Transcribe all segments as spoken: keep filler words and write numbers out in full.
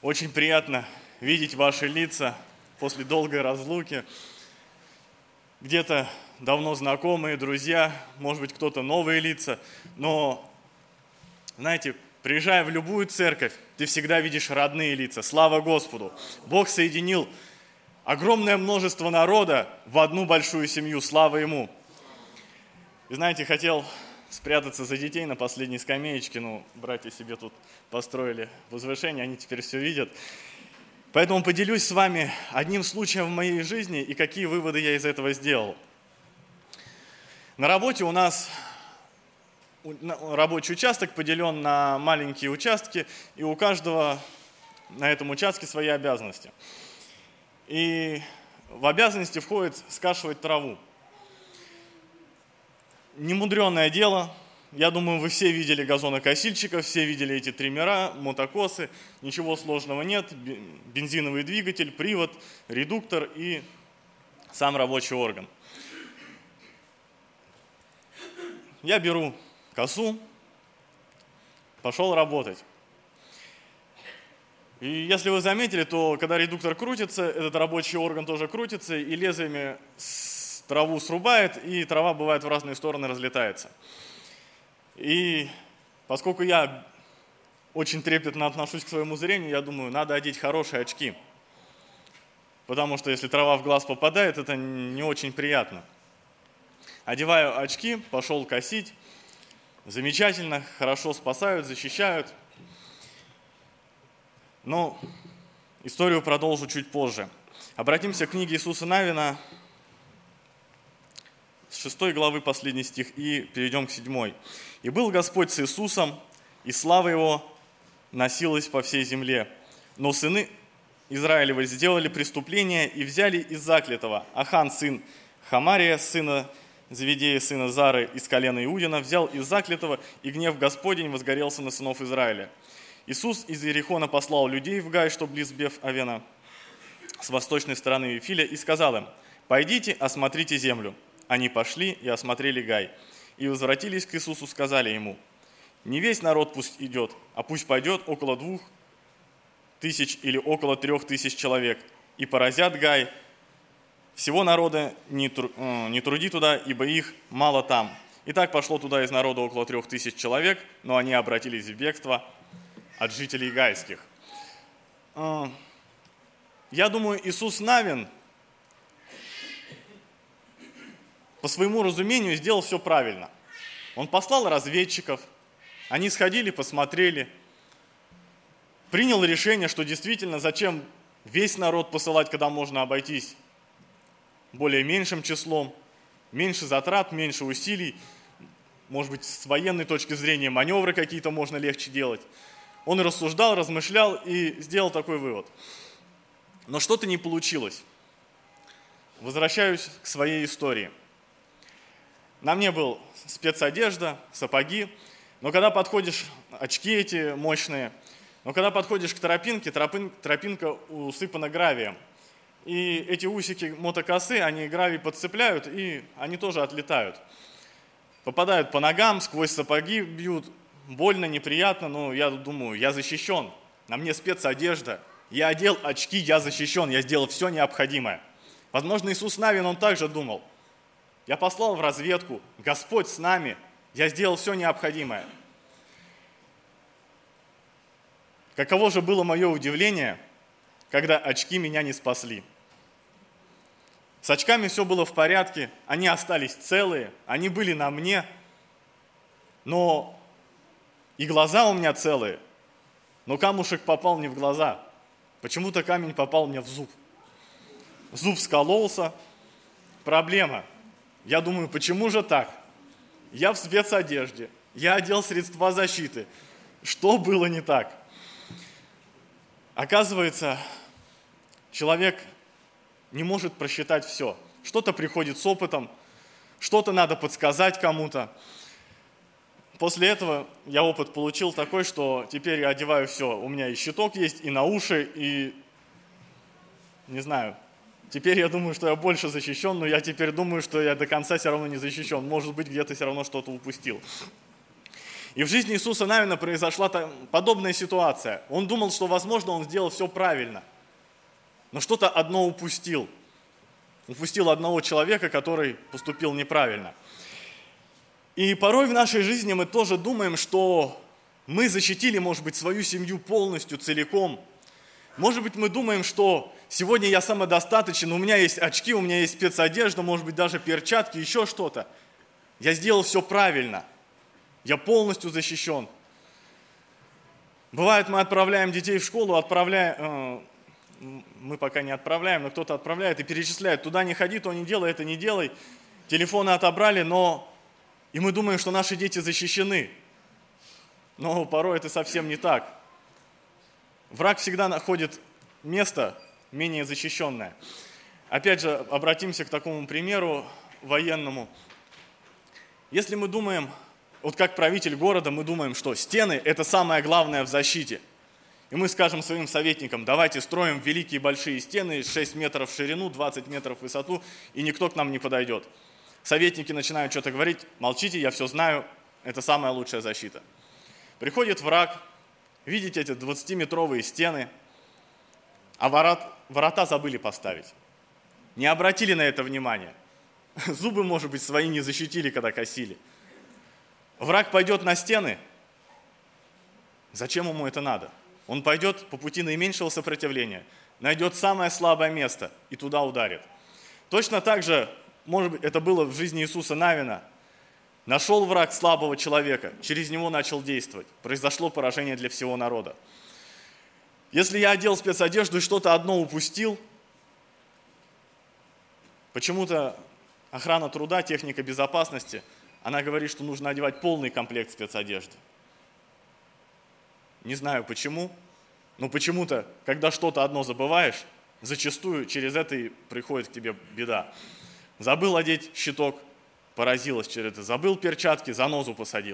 Очень приятно видеть ваши лица после долгой разлуки. Где-то давно знакомые, друзья, может быть, кто-то новые лица. Но, знаете, приезжая в любую церковь, ты всегда видишь родные лица. Слава Господу! Бог соединил огромное множество народа в одну большую семью. Слава Ему! И знаете, хотел спрятаться за детей на последней скамеечке, но братья себе тут построили возвышение, они теперь все видят. Поэтому поделюсь с вами одним случаем в моей жизни и какие выводы я из этого сделал. На работе у нас рабочий участок поделен на маленькие участки, и у каждого на этом участке свои обязанности. И в обязанности входит скашивать траву. Немудреное дело. Я думаю, вы все видели газонокосильщиков, все видели эти триммера, мотокосы. Ничего сложного нет. Бензиновый двигатель, привод, редуктор и сам рабочий орган. Я беру косу, пошел работать. И если вы заметили, то когда редуктор крутится, этот рабочий орган тоже крутится, и лезвиями траву срубает, и трава бывает в разные стороны разлетается. И поскольку я очень трепетно отношусь к своему зрению, я думаю, надо одеть хорошие очки. Потому что если трава в глаз попадает, это не очень приятно. Одеваю очки, пошел косить. Замечательно, хорошо спасают, защищают. Но историю продолжу чуть позже. Обратимся к книге Иисуса Навина, с шестой главы последний стих, и перейдем к седьмой. «И был Господь с Иисусом, и слава Его носилась по всей земле. Но сыны Израилевы сделали преступление и взяли из заклятого. Ахан, сын Хамария, сына Завидея, сына Зары, из колена Иудина, взял из заклятого, и гнев Господень возгорелся на сынов Израиля. Иисус из Иерихона послал людей в Гай, что близ Беф-Авена, с восточной стороны Вифиля, и сказал им: «Пойдите, осмотрите землю». Они пошли и осмотрели Гай. И возвратились к Иисусу, сказали Ему: «Не весь народ пусть идет, а пусть пойдет около двух тысяч или около трех тысяч человек, и поразят Гай. Всего народа не, тру, не труди туда, ибо их мало там». И так пошло туда из народа около трех тысяч человек, но они обратились в бегство от жителей гайских. Я думаю, Иисус Навин по своему разумению сделал все правильно. Он послал разведчиков, они сходили, посмотрели, принял решение, что действительно зачем весь народ посылать, когда можно обойтись более меньшим числом, меньше затрат, меньше усилий, может быть, с военной точки зрения маневры какие-то можно легче делать. Он рассуждал, размышлял и сделал такой вывод. Но что-то не получилось. Возвращаюсь к своей истории. На мне был спецодежда, сапоги, но когда подходишь, очки эти мощные, но когда подходишь к тропинке, тропин, тропинка усыпана гравием. И эти усики мотокосы, они гравий подцепляют, и они тоже отлетают. Попадают по ногам, сквозь сапоги бьют, больно, неприятно, но я думаю, я защищен, на мне спецодежда, я одел очки, я защищен, я сделал все необходимое. Возможно, Иисус Навин, он также думал: я послал в разведку, Господь с нами, я сделал все необходимое. Каково же было мое удивление, когда очки меня не спасли. С очками все было в порядке, они остались целые, они были на мне, но и глаза у меня целые, но камушек попал не в глаза, почему-то камень попал мне в зуб. Зуб скололся, проблема. Я думаю, почему же так? Я в спецодежде, я одел средства защиты. Что было не так? Оказывается, человек не может просчитать все. Что-то приходит с опытом, что-то надо подсказать кому-то. После этого я опыт получил такой, что теперь я одеваю все. У меня и щиток есть, и на уши, и не знаю. Теперь я думаю, что я больше защищен, но я теперь думаю, что я до конца все равно не защищен. Может быть, где-то все равно что-то упустил. И в жизни Иисуса Навина произошла подобная ситуация. Он думал, что, возможно, он сделал все правильно, но что-то одно упустил. Упустил одного человека, который поступил неправильно. И порой в нашей жизни мы тоже думаем, что мы защитили, может быть, свою семью полностью, целиком. Может быть, мы думаем, что сегодня я самодостаточен, у меня есть очки, у меня есть спецодежда, может быть, даже перчатки, еще что-то. Я сделал все правильно. Я полностью защищен. Бывает, мы отправляем детей в школу, отправляем, э, мы пока не отправляем, но кто-то отправляет и перечисляет. Туда не ходи, то не делай, это не делай. Телефоны отобрали, но... И мы думаем, что наши дети защищены. Но порой это совсем не так. Враг всегда находит место менее защищенное. Опять же, обратимся к такому примеру военному. Если мы думаем, вот как правитель города, мы думаем, что стены – это самое главное в защите. И мы скажем своим советникам: давайте строим великие большие стены, шесть метров в ширину, двадцать метров в высоту, и никто к нам не подойдет. Советники начинают что-то говорить: молчите, я все знаю, это самая лучшая защита. Приходит враг, видите эти двадцатиметровые стены, а ворот, ворота забыли поставить. Не обратили на это внимания. Зубы, может быть, свои не защитили, когда косили. Враг пойдет на стены. Зачем ему это надо? Он пойдет по пути наименьшего сопротивления, найдет самое слабое место и туда ударит. Точно так же, может быть, это было в жизни Иисуса Навина. Нашел враг слабого человека, через него начал действовать. Произошло поражение для всего народа. Если я одел спецодежду и что-то одно упустил, почему-то охрана труда, техника безопасности, она говорит, что нужно одевать полный комплект спецодежды. Не знаю почему, но почему-то, когда что-то одно забываешь, зачастую через это и приходит к тебе беда. Забыл одеть щиток, поразилась через это. Забыл перчатки, занозу посадил.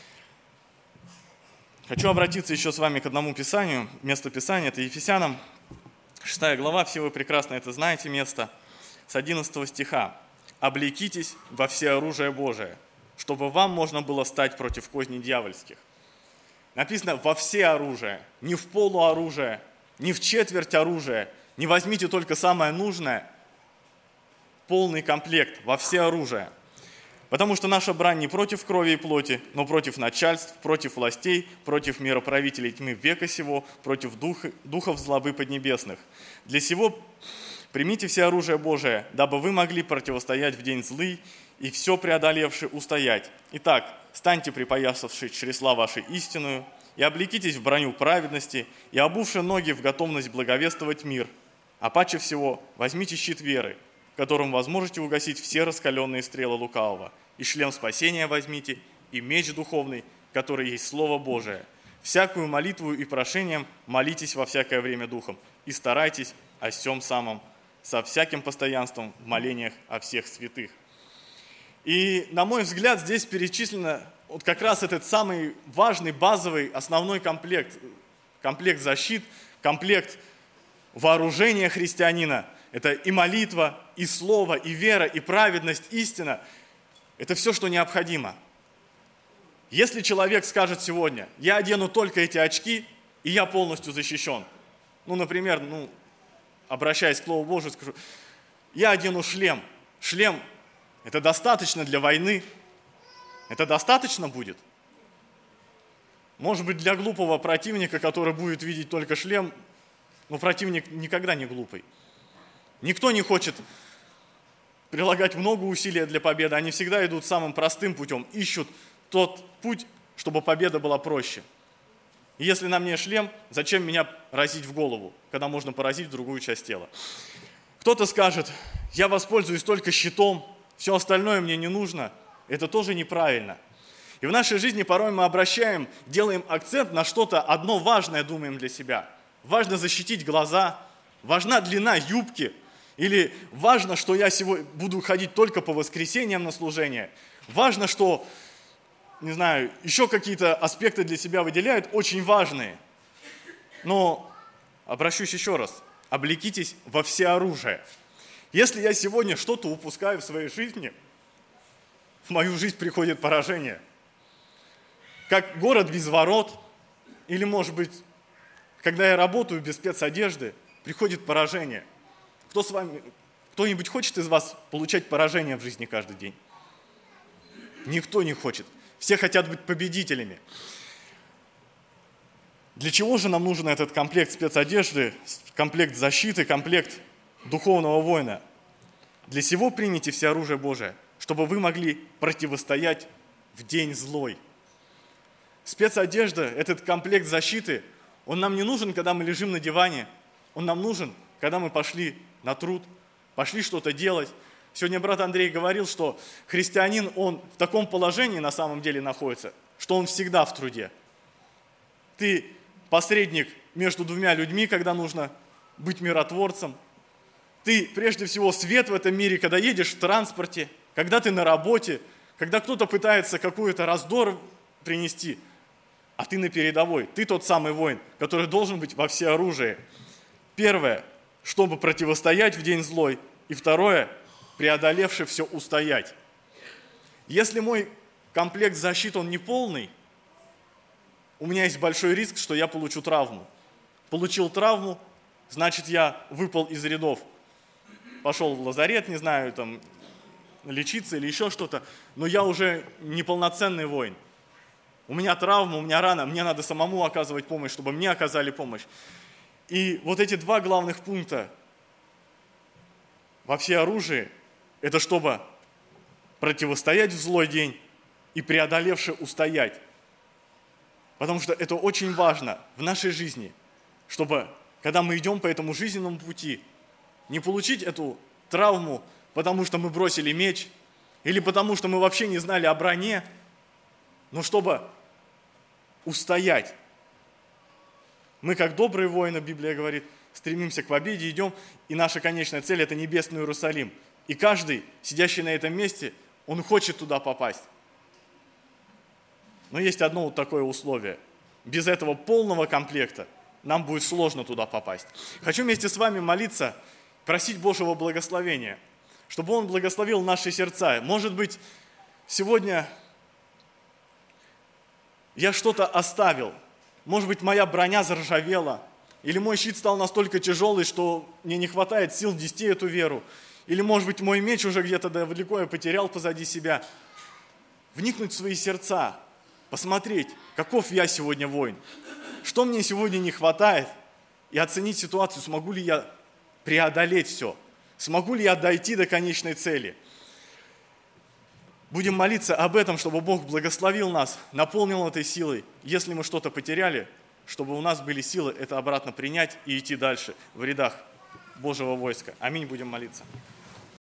Хочу обратиться еще с вами к одному писанию. Место писания – это Ефесянам, шестая глава, все вы прекрасно это знаете место, с одиннадцатого стиха. «Облекитесь во всеоружие Божие, чтобы вам можно было стать против козней дьявольских». Написано «во все оружие», не в полуоружие, не в четверть оружия, не возьмите только самое нужное, полный комплект, во все оружие. Потому что наша брань не против крови и плоти, но против начальств, против властей, против мироправителей тьмы века сего, против дух, духов злобы поднебесных. Для сего примите все оружие Божие, дабы вы могли противостоять в день злый и все преодолевши устоять. Итак, станьте припоясавши чресла вашей истинную, и облекитесь в броню праведности, и обувши ноги в готовность благовествовать мир. А паче всего возьмите щит веры, которым вы сможете угасить все раскаленные стрелы лукавого, и шлем спасения возьмите, и меч духовный, который есть Слово Божие. Всякую молитву и прошением молитесь во всякое время духом, и старайтесь о сем самом, со всяким постоянством в молениях о всех святых. И, на мой взгляд, здесь перечислено вот как раз этот самый важный, базовый, основной комплект, комплект защит, комплект вооружения христианина. Это и молитва, и слово, и вера, и праведность, истина. Это все, что необходимо. Если человек скажет сегодня: я одену только эти очки, и я полностью защищен. Ну, например, ну, обращаясь к Слову Божию, скажу: я одену шлем. Шлем – это достаточно для войны. Это достаточно будет? Может быть, для глупого противника, который будет видеть только шлем, но противник никогда не глупый. Никто не хочет прилагать много усилий для победы. Они всегда идут самым простым путем, ищут тот путь, чтобы победа была проще. И если на мне шлем, зачем меня разить в голову, когда можно поразить в другую часть тела? Кто-то скажет: я воспользуюсь только щитом, все остальное мне не нужно. Это тоже неправильно. И в нашей жизни порой мы обращаем, делаем акцент на что-то одно важное, думаем для себя. Важно защитить глаза, важна длина юбки, или важно, что я сегодня буду ходить только по воскресеньям на служение. Важно, что, не знаю, еще какие-то аспекты для себя выделяют, очень важные. Но обращусь еще раз: облекитесь во всеоружие. Если я сегодня что-то упускаю в своей жизни, в мою жизнь приходит поражение. как город без ворот, или, может быть, когда я работаю без спецодежды, приходит поражение. Кто с вами, кто-нибудь хочет из вас получать поражение в жизни каждый день? Никто не хочет. Все хотят быть победителями. Для чего же нам нужен этот комплект спецодежды, комплект защиты, комплект духовного воина? Для сего примите все оружие Божие, чтобы вы могли противостоять в день злой. Спецодежда, этот комплект защиты, он нам не нужен, когда мы лежим на диване. Он нам нужен, когда мы пошли на труд, пошли что-то делать. Сегодня брат Андрей говорил, что христианин, он в таком положении на самом деле находится, что он всегда в труде. Ты посредник между двумя людьми, когда нужно быть миротворцем. Ты прежде всего свет в этом мире, когда едешь в транспорте, когда ты на работе, когда кто-то пытается какой-то раздор принести, а ты на передовой. Ты тот самый воин, который должен быть во всеоружии. Первое, чтобы противостоять в день злой. И второе, преодолевши все, устоять. Если мой комплект защиты, он не полный, у меня есть большой риск, что я получу травму. Получил травму, значит, я выпал из рядов. Пошел в лазарет, не знаю, там, лечиться или еще что-то, но я уже неполноценный воин. У меня травма, у меня рана, мне надо самому оказывать помощь, чтобы мне оказали помощь. И вот эти два главных пункта во всеоружии, это чтобы противостоять в злой день и преодолевши устоять. Потому что это очень важно в нашей жизни, чтобы, когда мы идем по этому жизненному пути, не получить эту травму, потому что мы бросили меч, или потому что мы вообще не знали о броне, но чтобы устоять. Мы, как добрые воины, Библия говорит, стремимся к победе, идем, и наша конечная цель – это небесный Иерусалим. И каждый, сидящий на этом месте, он хочет туда попасть. Но есть одно вот такое условие. Без этого полного комплекта нам будет сложно туда попасть. Хочу вместе с вами молиться, просить Божьего благословения, чтобы Он благословил наши сердца. Может быть, сегодня я что-то оставил. Может быть, моя броня заржавела. Или мой щит стал настолько тяжелый, что мне не хватает сил нести эту веру. Или, может быть, мой меч уже где-то далеко я потерял позади себя. Вникнуть в свои сердца, посмотреть, каков я сегодня воин, что мне сегодня не хватает, и оценить ситуацию, смогу ли я преодолеть все, смогу ли я дойти до конечной цели. Будем молиться об этом, чтобы Бог благословил нас, наполнил этой силой. Если мы что-то потеряли, чтобы у нас были силы это обратно принять и идти дальше в рядах Божьего войска. Аминь, будем молиться.